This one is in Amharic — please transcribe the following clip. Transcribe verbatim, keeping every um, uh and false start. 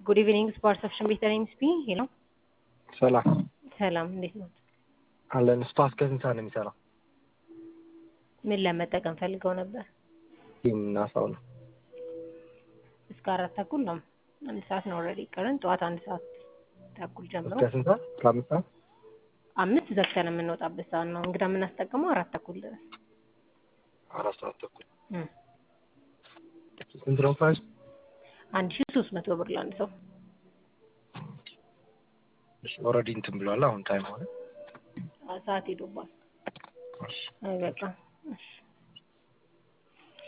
Good evening, Sports Option with the name speaking. Hello. ሰላም ሰላም እንዴት ነው? አለን ስፓስ ከስንት ሰዓት ነው የሚሰራው? ምን ለመጠቀም ፈልገው ነበር? የምናሳው ነው እስከ አራት ተኩል ነው። አንድ ሰዓት ነው ኦልሬዲ ቀረን። ጠዋት አንድ ሰዓት ተኩል ጀምሮ እስከ ስንት ሰዓት? ከአምስት ሰዓት አምስት ዘግተን የምንወጣበት ሰዓት ነው። እንግዳ የምናስጠቅመው አራት ተኩል ድረስ። አራት ሰዓት ተኩል እም ስንት ነው ፕራይስ? አንድ ሺህ ሶስት መቶ ብር ለአንድ ሰው። እሺ ኦልሬዲ እንትን ብሏል። አሁን ታይም ሆነ ሰዓት ሄዶባል። እሺ አይ በቃ እሺ